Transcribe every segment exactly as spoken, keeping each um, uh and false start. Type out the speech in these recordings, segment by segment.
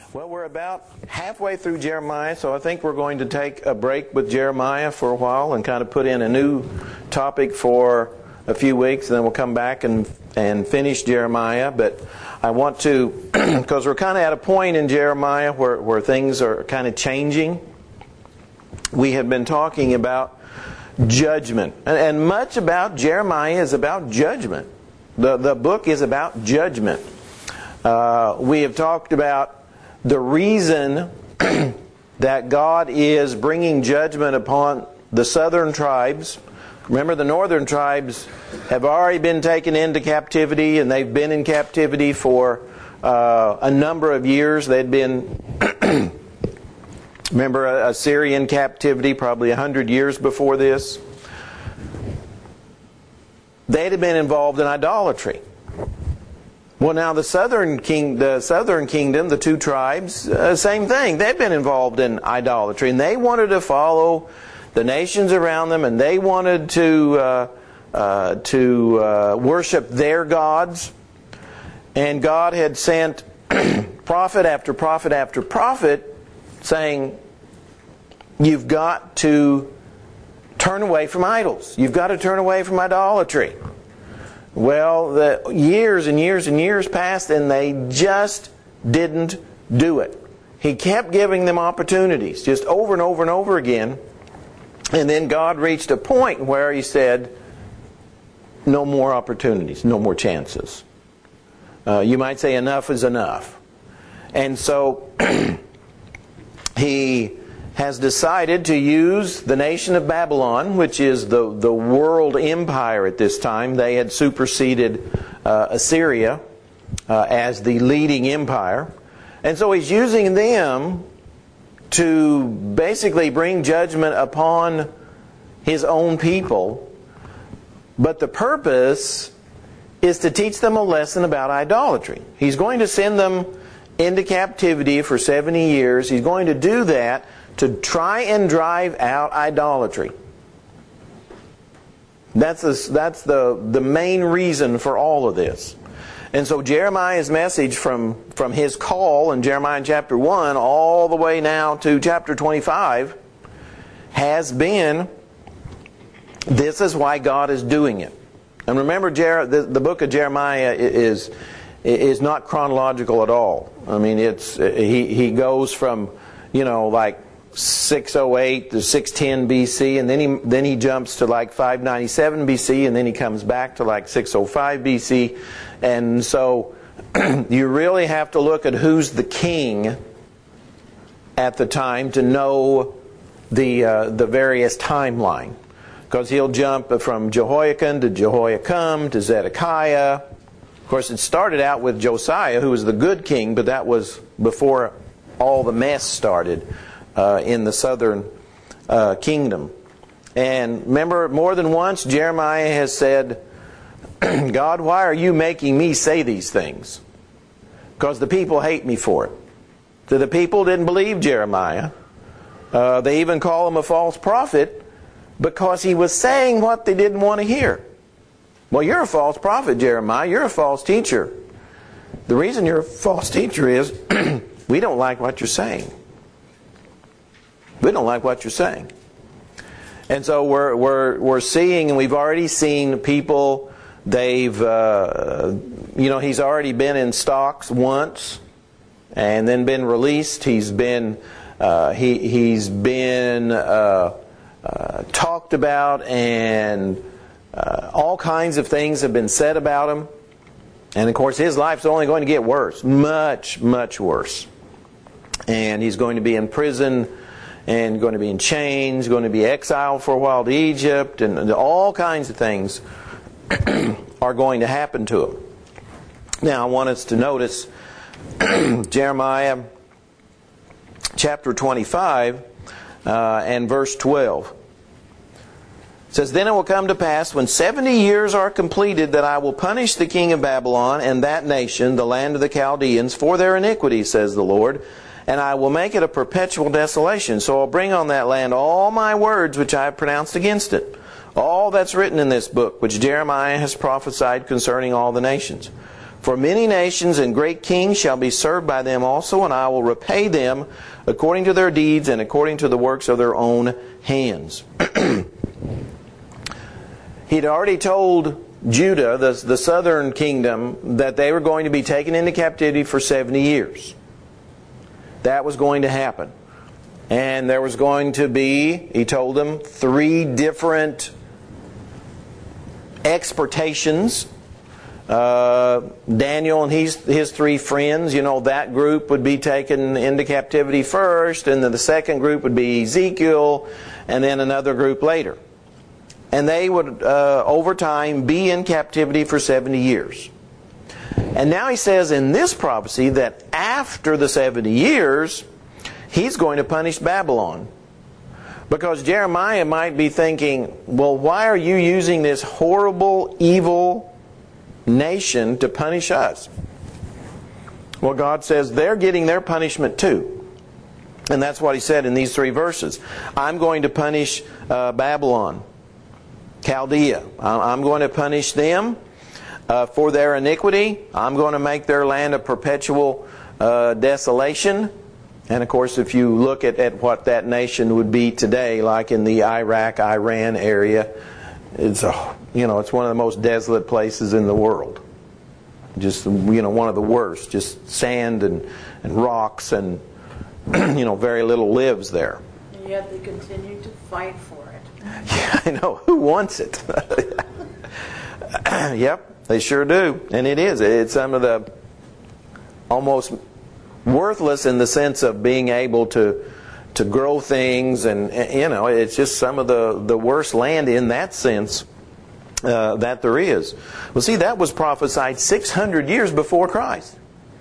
Well, we're about halfway through Jeremiah, so I think we're going to take a break with Jeremiah for a while and kind of put in a new topic for a few weeks, and then we'll come back and and finish Jeremiah. But I want to, because we're kind of at a point in Jeremiah where, where things are kind of changing. We have been talking about judgment, and, and much about Jeremiah is about judgment. The, the book is about judgment. Uh, we have talked about the reason that God is bringing judgment upon the southern tribes. Remember, the northern tribes have already been taken into captivity, and they've been in captivity for uh, a number of years. They'd been, remember, a Assyrian captivity probably a hundred years before this. They'd have been involved in idolatry. Well, now the southern king, the southern kingdom, the two tribes, uh, same thing. They've been involved in idolatry, and they wanted to follow the nations around them, and they wanted to uh, uh, to uh, worship their gods. And God had sent prophet after prophet after prophet, saying, "You've got to turn away from idols. You've got to turn away from idolatry." Well, the years and years and years passed, and they just didn't do it. He kept giving them opportunities, just over and over and over again. And then God reached a point where He said, no more opportunities, no more chances. Uh, you might say enough is enough. And so He has decided to use the nation of Babylon, which is the, the world empire at this time. They had superseded uh, Assyria uh, as the leading empire. And so He's using them to basically bring judgment upon His own people. But the purpose is to teach them a lesson about idolatry. He's going to send them into captivity for seventy years. He's going to do that to try and drive out idolatry. That's, a, that's the, the main reason for all of this. And so Jeremiah's message from, from his call in Jeremiah chapter one all the way now to chapter twenty-five has been, this is why God is doing it. And remember, Jer- the, the book of Jeremiah is, is not chronological at all. I mean, it's he, he goes from, you know, like six oh eight to six ten B C, and then he then he jumps to like five ninety-seven B C, and then he comes back to like six oh five B C. And so you really have to look at who's the king at the time to know the uh, the various timeline, because he'll jump from Jehoiakim to Jehoiakim to Zedekiah. Of course, it started out with Josiah, who was the good king, but that was before all the mess started Uh, in the southern uh, kingdom. And remember, more than once Jeremiah has said, God, why are you making me say these things? Because the people hate me for it. So the people didn't believe Jeremiah. Uh, they even call him a false prophet because he was saying what they didn't want to hear. Well, you're a false prophet, Jeremiah. You're a false teacher. The reason you're a false teacher is we don't like what you're saying. We don't like what you're saying. And so we're we're we're seeing, and we've already seen people, they've, uh, you know, he's already been in stocks once and then been released. He's been, uh, he, he's been uh, uh, talked about, and uh, all kinds of things have been said about him. And of course his life's only going to get worse, much, much worse. And he's going to be in prison, and going to be in chains, going to be exiled for a while to Egypt, and all kinds of things are going to happen to him. Now, I want us to notice Jeremiah chapter twenty-five uh, and verse twelve. It says, Then it will come to pass, when seventy years are completed, that I will punish the king of Babylon and that nation, the land of the Chaldeans, for their iniquities, says the Lord. And I will make it a perpetual desolation. So I'll bring on that land all my words which I have pronounced against it. All that's written in this book, which Jeremiah has prophesied concerning all the nations. For many nations and great kings shall be served by them also, and I will repay them according to their deeds and according to the works of their own hands. He'd already told Judah, the, the southern kingdom, that they were going to be taken into captivity for seventy years. That was going to happen. And there was going to be, he told them, three different exportations. Uh, Daniel and his, his three friends, you know, that group would be taken into captivity first, and then the second group would be Ezekiel, and then another group later. And they would, uh, over time, be in captivity for seventy years. And now he says in this prophecy that after the seventy years, he's going to punish Babylon. Because Jeremiah might be thinking, well, why are you using this horrible, evil nation to punish us? Well, God says they're getting their punishment too. And that's what he said in these three verses. I'm going to punish uh, Babylon, Chaldea. I'm going to punish them uh, for their iniquity. I'm going to make their land a perpetual uh, desolation. And of course, if you look at, at what that nation would be today, like in the Iraq, Iran area, it's a, you know, it's one of the most desolate places in the world. Just, you know, one of the worst. Just sand and, and rocks, and you know, very little lives there. And yet they continue to fight for it. Yeah, I know. Who wants it? Yep, they sure do. And it is. It's some of the almost worthless in the sense of being able to to grow things, and you know, it's just some of the, the worst land in that sense uh, that there is. Well, see, that was prophesied six hundred years before Christ.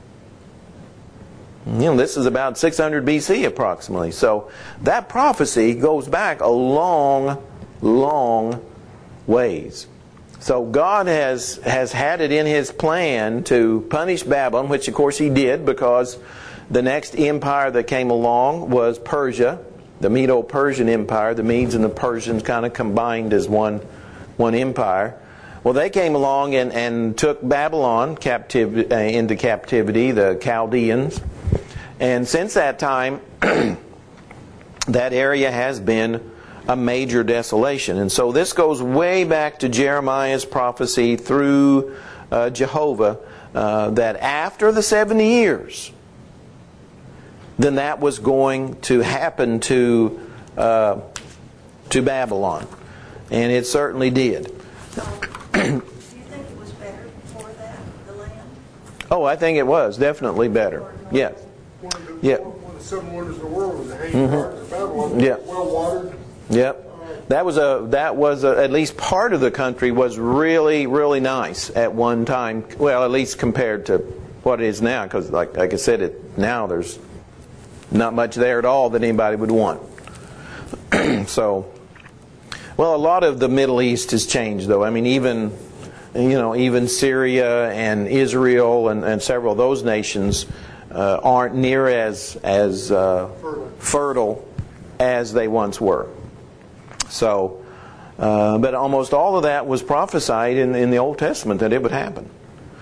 You know, this is about six hundred B C approximately. So that prophecy goes back a long, long ways. So God has, has had it in His plan to punish Babylon, which of course He did, because the next empire that came along was Persia, the Medo-Persian Empire. The Medes and the Persians kind of combined as one, one empire. Well, they came along and, and took Babylon captiv- uh, into captivity, the Chaldeans. And since that time, that area has been a major desolation. And so this goes way back to Jeremiah's prophecy through uh, Jehovah, uh, that after the seventy years, then that was going to happen to uh, to Babylon. And it certainly did. So, do you think it was better before that, the land? Oh, I think it was definitely better. Yes. One of the, Yeah. one of the seven wonders of the world was the Hanging Mm-hmm. Gardens of Babylon. Yeah. Well watered. Yep. That was a that was a, at least part of the country was really really nice at one time. Well, at least compared to what it is now, because like like I said, it now there's not much there at all that anybody would want. So, well, a lot of the Middle East has changed, though. I mean, even you know, even Syria and Israel and, and several of those nations uh, aren't near as as uh, Fertile. fertile as they once were. So, uh, but almost all of that was prophesied in, in the Old Testament that it would happen.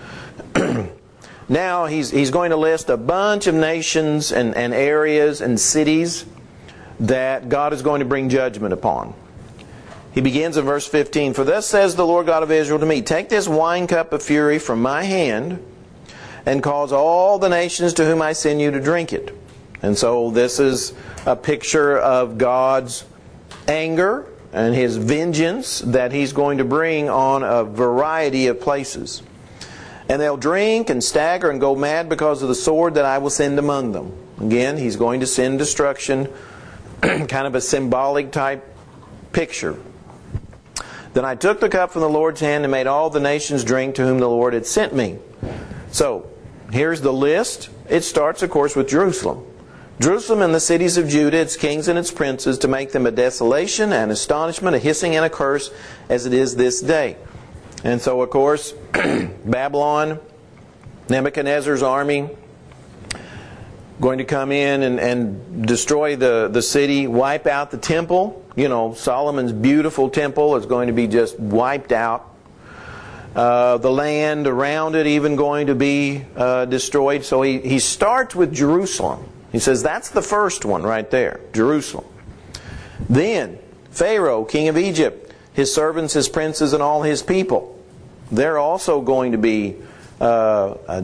Now he's he's going to list a bunch of nations and, and areas and cities that God is going to bring judgment upon. He begins in verse fifteen, "For thus says the Lord God of Israel to me, take this wine cup of fury from my hand, and cause all the nations to whom I send you to drink it." And so this is a picture of God's anger and His vengeance that He's going to bring on a variety of places. "And they'll drink and stagger and go mad because of the sword that I will send among them." Again, He's going to send destruction, kind of a symbolic type picture. "Then I took the cup from the Lord's hand and made all the nations drink to whom the Lord had sent me." So, here's the list. It starts, of course, with Jerusalem. "Jerusalem and the cities of Judah, its kings and its princes, to make them a desolation, an astonishment, a hissing and a curse, as it is this day." And so, of course, Babylon, Nebuchadnezzar's army, going to come in and, and destroy the, the city, wipe out the temple. You know, Solomon's beautiful temple is going to be just wiped out. Uh, the land around it even going to be uh, destroyed. So he, he starts with Jerusalem. He says that's the first one right there, Jerusalem. Then Pharaoh, king of Egypt, his servants, his princes, and all his people. They're also going to be uh, uh,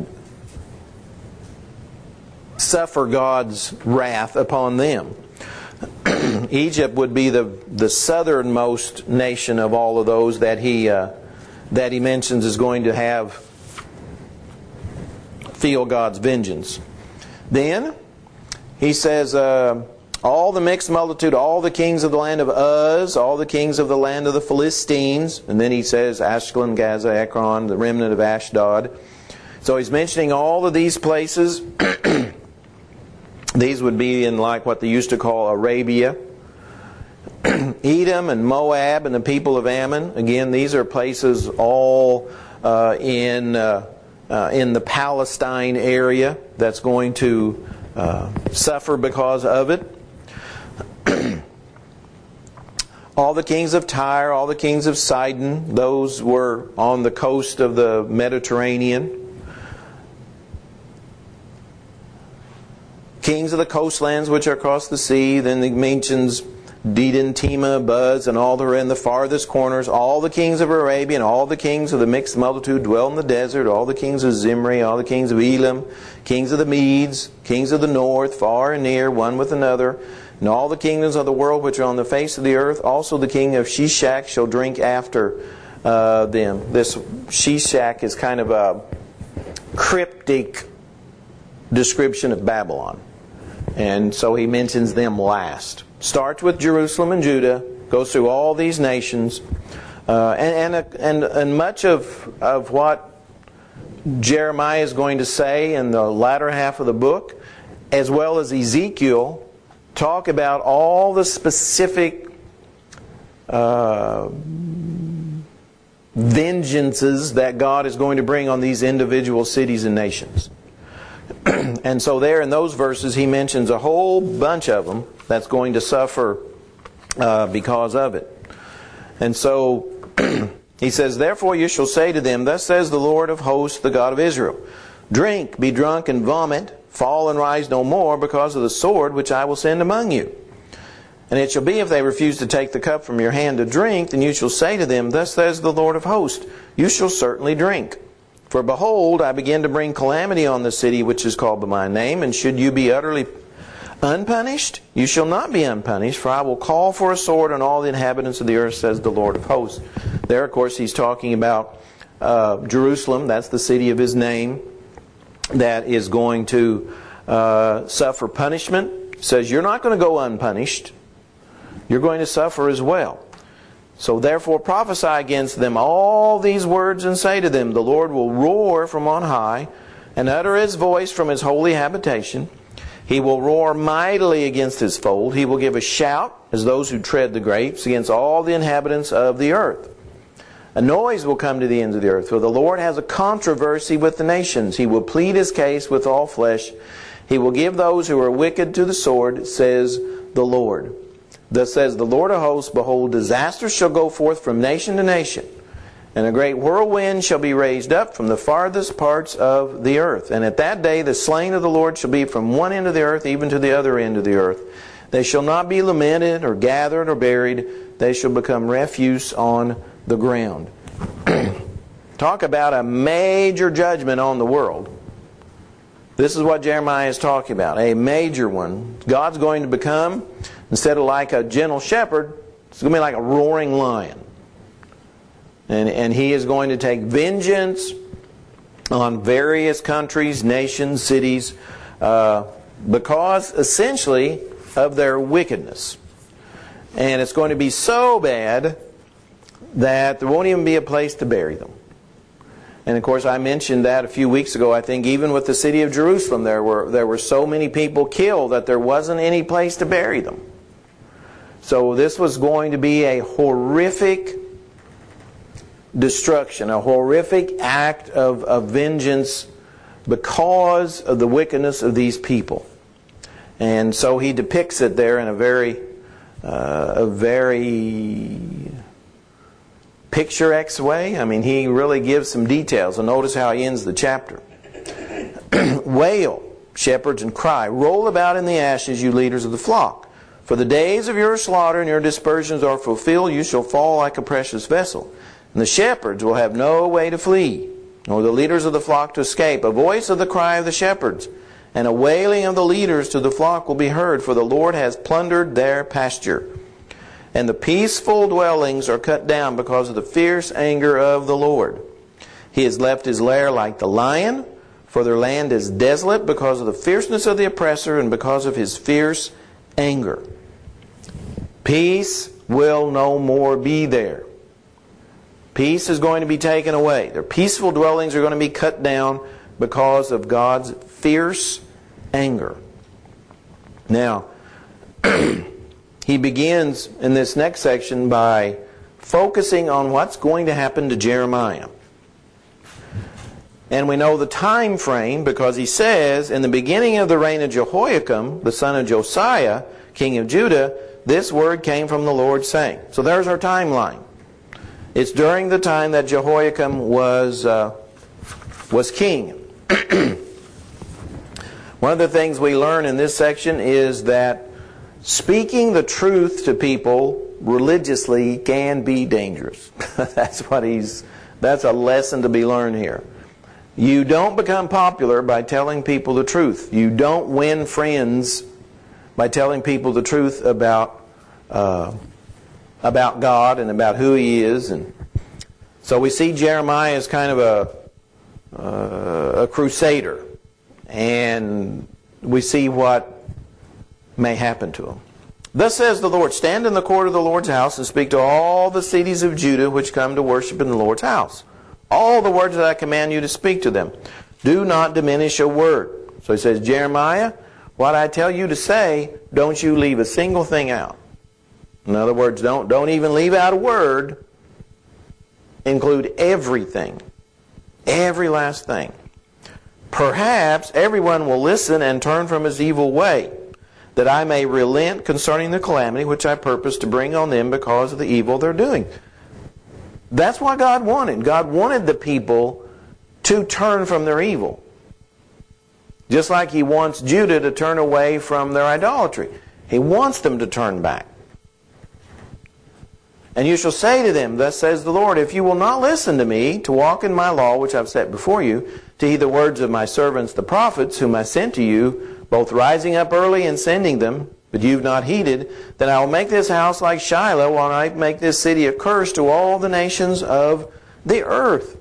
suffer God's wrath upon them. Egypt would be the the southernmost nation of all of those that he uh, that he mentions is going to have feel God's vengeance. Then he says, uh, all the mixed multitude, all the kings of the land of Uz, all the kings of the land of the Philistines, and then he says Ashkelon, Gaza, Ekron, the remnant of Ashdod. So he's mentioning all of these places. These would be in like what they used to call Arabia. Edom and Moab and the people of Ammon. Again, these are places all uh, in uh, uh, in the Palestine area that's going to uh, suffer because of it. All the kings of Tyre, all the kings of Sidon, those were on the coast of the Mediterranean. Kings of the coastlands which are across the sea. Then he mentions Dedan, Tema, Buz, and all that are in the farthest corners. All the kings of Arabia and all the kings of the mixed multitude dwell in the desert. All the kings of Zimri, all the kings of Elam, kings of the Medes, kings of the north, far and near, one with another. And all the kingdoms of the world which are on the face of the earth. Also the king of Shishak shall drink after uh, them. This Shishak is kind of a cryptic description of Babylon. And so he mentions them last. Starts with Jerusalem and Judah, goes through all these nations, uh, and, and and and much of of what Jeremiah is going to say in the latter half of the book, as well as Ezekiel, talk about all the specific uh, vengeances that God is going to bring on these individual cities and nations. And so there in those verses he mentions a whole bunch of them that's going to suffer uh, because of it. And so he says, therefore you shall say to them, thus says the Lord of hosts, the God of Israel, drink, be drunk, and vomit, fall and rise no more because of the sword which I will send among you. And it shall be, if they refuse to take the cup from your hand to drink, then you shall say to them, thus says the Lord of hosts, you shall certainly drink. For behold, I begin to bring calamity on the city which is called by my name, and should you be utterly unpunished, you shall not be unpunished, for I will call for a sword on all the inhabitants of the earth, says the Lord of hosts. There, of course, he's talking about uh, Jerusalem. That's the city of his name that is going to uh, suffer punishment. He says, you're not going to go unpunished. You're going to suffer as well. So therefore prophesy against them all these words and say to them, the Lord will roar from on high and utter His voice from His holy habitation. He will roar mightily against His fold. He will give a shout as those who tread the grapes against all the inhabitants of the earth. A noise will come to the ends of the earth, for the Lord has a controversy with the nations. He will plead His case with all flesh. He will give those who are wicked to the sword, says the Lord. Thus says the Lord of hosts, behold, disaster shall go forth from nation to nation, and a great whirlwind shall be raised up from the farthest parts of the earth. And at that day the slain of the Lord shall be from one end of the earth even to the other end of the earth. They shall not be lamented or gathered or buried. They shall become refuse on the ground. Talk about a major judgment on the world. This is what Jeremiah is talking about. A major one. God's going to become, instead of like a gentle shepherd, it's going to be like a roaring lion. And, and He is going to take vengeance on various countries, nations, cities, uh, because essentially of their wickedness. And it's going to be so bad that there won't even be a place to bury them. And of course I mentioned that a few weeks ago. I think even with the city of Jerusalem there were there were so many people killed that there wasn't any place to bury them. So this was going to be a horrific destruction, a horrific act of, of vengeance because of the wickedness of these people. And so he depicts it there in a very uh, a very picturesque way. I mean, he really gives some details. And notice how he ends the chapter. Wail, shepherds, and cry. Roll about in the ashes, you leaders of the flock. For the days of your slaughter and your dispersions are fulfilled. You shall fall like a precious vessel. And the shepherds will have no way to flee, nor the leaders of the flock to escape. A voice of the cry of the shepherds, and a wailing of the leaders to the flock will be heard, for the Lord has plundered their pasture. And the peaceful dwellings are cut down because of the fierce anger of the Lord. He has left his lair like the lion, for their land is desolate because of the fierceness of the oppressor and because of his fierce anger. Peace will no more be there. Peace is going to be taken away. Their peaceful dwellings are going to be cut down because of God's fierce anger. Now, he begins in this next section by focusing on what's going to happen to Jeremiah. And we know the time frame because he says, in the beginning of the reign of Jehoiakim, the son of Josiah, king of Judah, this word came from the Lord saying. So there's our timeline. It's during the time that Jehoiakim was, uh, was king. One of the things we learn in this section is that speaking the truth to people religiously can be dangerous. That's what he's, that's a lesson to be learned here. You don't become popular by telling people the truth. You don't win friends by telling people the truth about uh, about God and about who He is. And so we see Jeremiah as kind of a uh, a crusader, and we see what may happen to him. Thus says the Lord, stand in the court of the Lord's house and speak to all the cities of Judah which come to worship in the Lord's house. All the words that I command you to speak to them. Do not diminish a word. So he says, Jeremiah, what I tell you to say, don't you leave a single thing out. In other words, don't, don't even leave out a word. Include everything. Every last thing. Perhaps everyone will listen and turn from his evil way, that I may relent concerning the calamity which I purpose to bring on them because of the evil they're doing. That's what God wanted. God wanted the people to turn from their evil. Just like He wants Judah to turn away from their idolatry. He wants them to turn back. And you shall say to them, thus says the Lord, if you will not listen to me, to walk in my law which I've set before you, to heed the words of my servants the prophets, whom I sent to you, both rising up early and sending them, but you've not heeded, then I will make this house like Shiloh, and I make this city a curse to all the nations of the earth.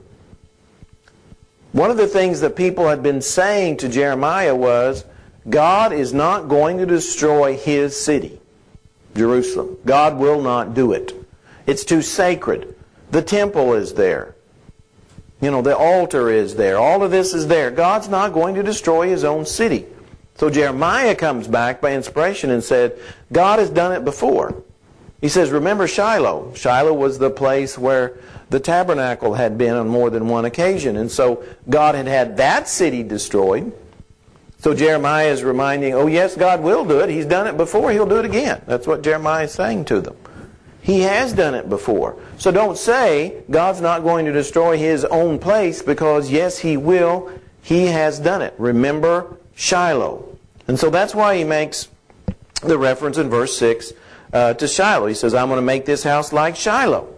One of the things that people had been saying to Jeremiah was, God is not going to destroy His city, Jerusalem. God will not do it. It's too sacred. The temple is there. You know, the altar is there. All of this is there. God's not going to destroy His own city. So Jeremiah comes back by inspiration and said, God has done it before. He says, remember Shiloh. Shiloh was the place where the tabernacle had been on more than one occasion. And so God had had that city destroyed. So Jeremiah is reminding, oh yes, God will do it. He's done it before. He'll do it again. That's what Jeremiah is saying to them. He has done it before. So don't say God's not going to destroy His own place, because yes, He will. He has done it. Remember Shiloh. And so that's why he makes the reference in verse six uh, to Shiloh. He says, I'm going to make this house like Shiloh.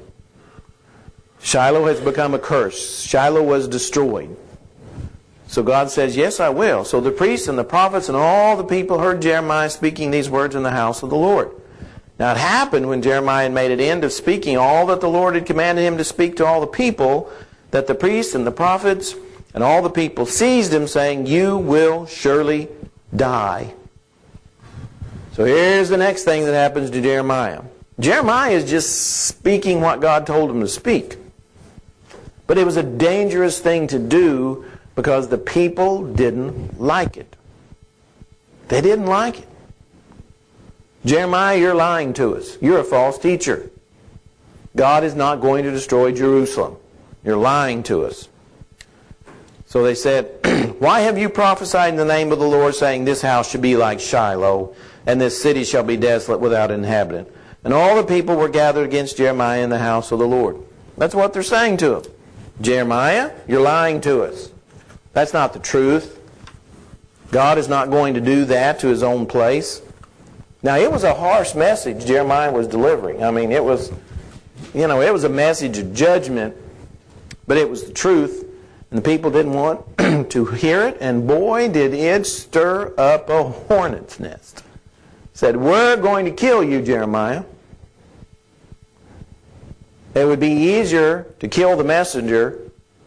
Shiloh has become a curse. Shiloh was destroyed. So God says, yes, I will. So the priests and the prophets and all the people heard Jeremiah speaking these words in the house of the Lord. Now it happened when Jeremiah had made an end of speaking all that the Lord had commanded him to speak to all the people, that the priests and the prophets and all the people seized him, saying, you will surely die. So here's the next thing that happens to Jeremiah. Jeremiah is just speaking what God told him to speak. But it was a dangerous thing to do because the people didn't like it. They didn't like it. Jeremiah, you're lying to us. You're a false teacher. God is not going to destroy Jerusalem. You're lying to us. So they said, why have you prophesied in the name of the Lord, saying, this house should be like Shiloh, and this city shall be desolate without an inhabitant? And all the people were gathered against Jeremiah in the house of the Lord. That's what they're saying to him. Jeremiah, you're lying to us. That's not the truth. God is not going to do that to His own place. Now, it was a harsh message Jeremiah was delivering. I mean, it was, you know, it was a message of judgment, but it was the truth. And the people didn't want to hear it. And boy, did it stir up a hornet's nest. Said, we're going to kill you, Jeremiah. It would be easier to kill the messenger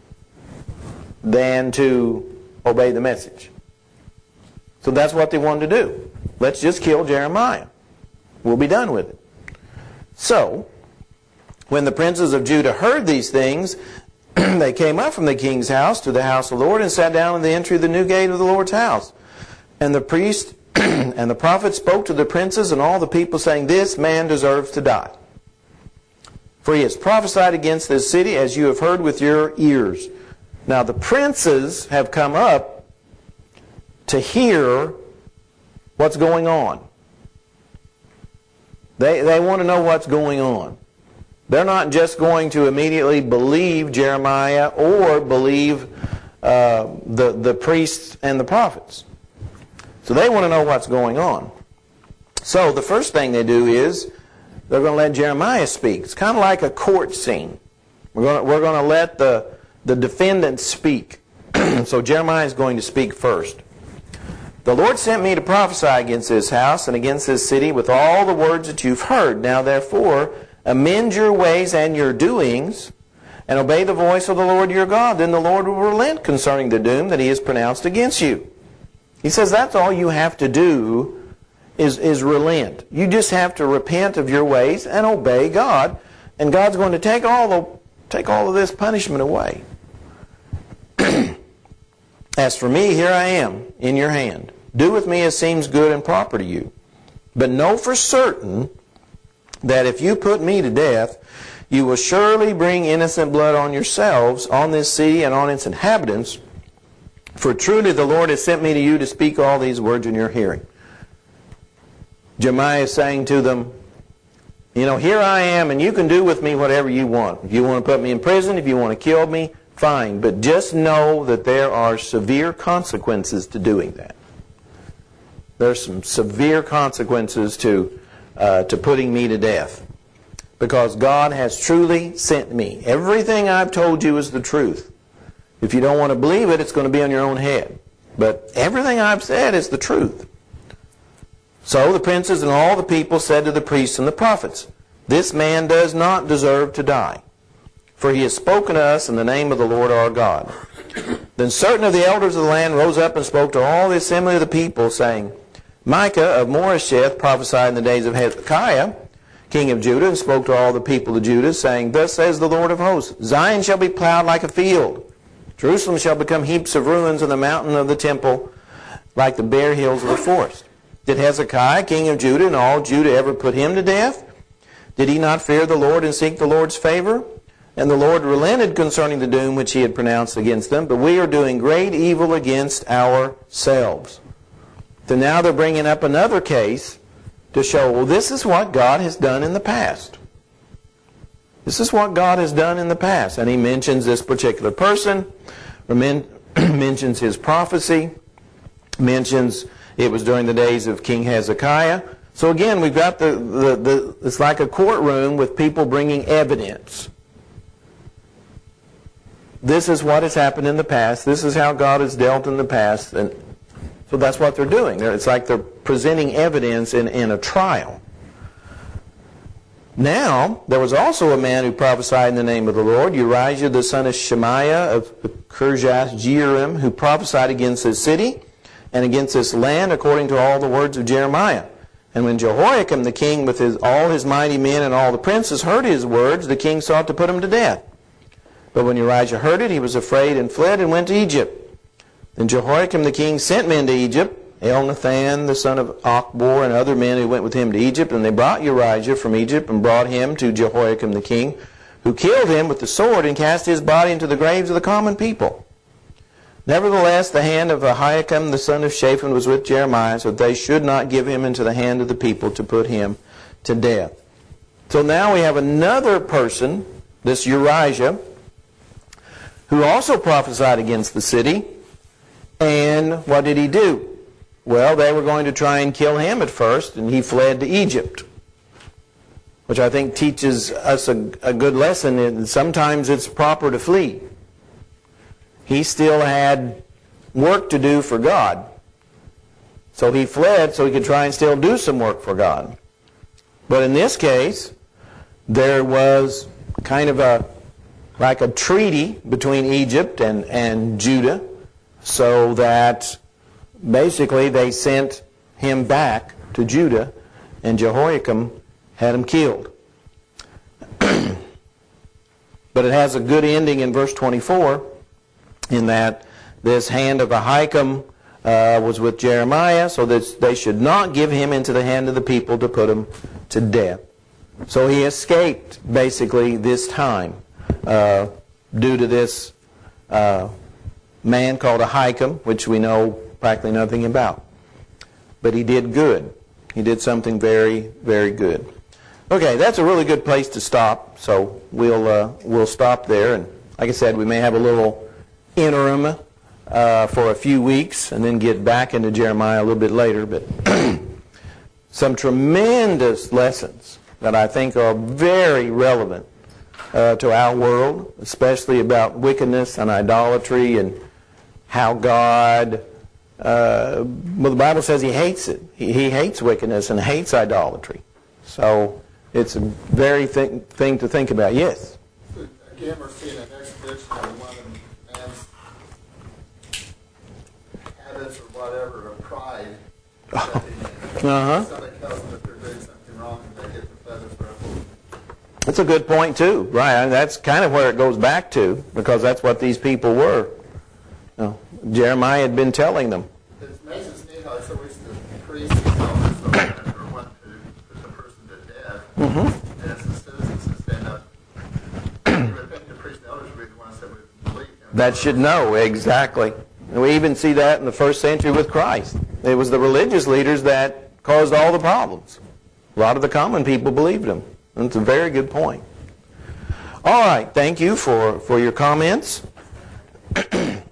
than to obey the message. So that's what they wanted to do. Let's just kill Jeremiah. We'll be done with it. So, when the princes of Judah heard these things, they came up from the king's house to the house of the Lord and sat down in the entry of the new gate of the Lord's house. And the priest and the prophet spoke to the princes and all the people, saying, this man deserves to die. For he has prophesied against this city, as you have heard with your ears. Now the princes have come up to hear what's going on. They, they want to know what's going on. They're not just going to immediately believe Jeremiah or believe uh, the, the priests and the prophets. So they want to know what's going on. So the first thing they do is they're going to let Jeremiah speak. It's kind of like a court scene. We're going to, we're going to let the, the defendant speak. So Jeremiah is going to speak first. The Lord sent me to prophesy against this house and against this city with all the words that you've heard. Now therefore, amend your ways and your doings, and obey the voice of the Lord your God. Then the Lord will relent concerning the doom that He has pronounced against you. He says that's all you have to do is, is relent. You just have to repent of your ways and obey God. And God's going to take all, the, take all of this punishment away. As for me, here I am in your hand. Do with me as seems good and proper to you. But know for certain that if you put me to death, you will surely bring innocent blood on yourselves, on this city and on its inhabitants. For truly the Lord has sent me to you to speak all these words in your hearing. Jeremiah is saying to them, you know, here I am, and you can do with me whatever you want. If you want to put me in prison, if you want to kill me, fine. But just know that there are severe consequences to doing that. There's some severe consequences to uh, to putting me to death. Because God has truly sent me. Everything I've told you is the truth. If you don't want to believe it, it's going to be on your own head. But everything I've said is the truth. So the princes and all the people said to the priests and the prophets, this man does not deserve to die, for he has spoken to us in the name of the Lord our God. Then certain of the elders of the land rose up and spoke to all the assembly of the people, saying, Micah of Moresheth prophesied in the days of Hezekiah, king of Judah, and spoke to all the people of Judah, saying, thus says the Lord of hosts, Zion shall be plowed like a field. Jerusalem shall become heaps of ruins, and the mountain of the temple like the bare hills of the forest. Did Hezekiah, king of Judah, and all Judah ever put him to death? Did he not fear the Lord and seek the Lord's favor? And the Lord relented concerning the doom which he had pronounced against them, but we are doing great evil against ourselves. So now they're bringing up another case to show, well, this is what God has done in the past. This is what God has done in the past. And he mentions this particular person, mentions his prophecy, mentions it was during the days of King Hezekiah. So again, we've got the, the, the it's like a courtroom with people bringing evidence. This is what has happened in the past. This is how God has dealt in the past. And so that's what they're doing. It's like they're presenting evidence in, in a trial. Now, there was also a man who prophesied in the name of the Lord, Urijah the son of Shemaiah of Kirjath Jearim, who prophesied against this city and against this land according to all the words of Jeremiah. And when Jehoiakim the king with his, all his mighty men and all the princes heard his words, the king sought to put him to death. But when Urijah heard it, he was afraid and fled and went to Egypt. Then Jehoiakim the king sent men to Egypt, Elnathan the son of Achbor and other men who went with him to Egypt, and they brought Urijah from Egypt and brought him to Jehoiakim the king, who killed him with the sword and cast his body into the graves of the common people. Nevertheless, the hand of Ahikam the son of Shaphan was with Jeremiah, so that they should not give him into the hand of the people to put him to death. So now we have another person this Urijah, who also prophesied against the city. And what did he do? Well, they were going to try and kill him at first, and he fled to Egypt, which I think teaches us a, a good lesson. And sometimes it's proper to flee. He still had work to do for God. So he fled so he could try and still do some work for God. But in this case, there was kind of a, like a treaty between Egypt and, and Judah, so that basically they sent him back to Judah, and Jehoiakim had him killed. But it has a good ending in verse twenty-four, in that this hand of Ahikam uh, was with Jeremiah, so that they should not give him into the hand of the people to put him to death. So he escaped, basically, this time, uh, due to this uh, man called Ahikam, which we know practically nothing about. But he did good. He did something very, very good. Okay, that's a really good place to stop, so we'll uh, we'll stop there. And like I said, we may have a little interim uh, for a few weeks and then get back into Jeremiah a little bit later. But some tremendous lessons that I think are very relevant uh, to our world, especially about wickedness and idolatry and how God, uh, well, the Bible says He hates it. He, he hates wickedness and hates idolatry. So it's a very th- thing to think about. Yes? So again, we're seeing an exhibition of one of man's habits or whatever, of pride. Uh-huh. Somebody tells them that they're doing something wrong and they get the feathers ruffled. That's a good point, too. Right. And that's kind of where it goes back to, because that's what these people were. You know, Jeremiah had been telling them. It's amazing to me how it's always the priests and elders over there who are one to put the person to death. Mm-hmm. And it's the citizens that stand up. You would think the priests and elders would be the ones that would believe him. That should know, exactly. And we even see that in the first century with Christ. It was the religious leaders that caused all the problems. A lot of the common people believed him. And it's a very good point. All right, thank you for, for your comments.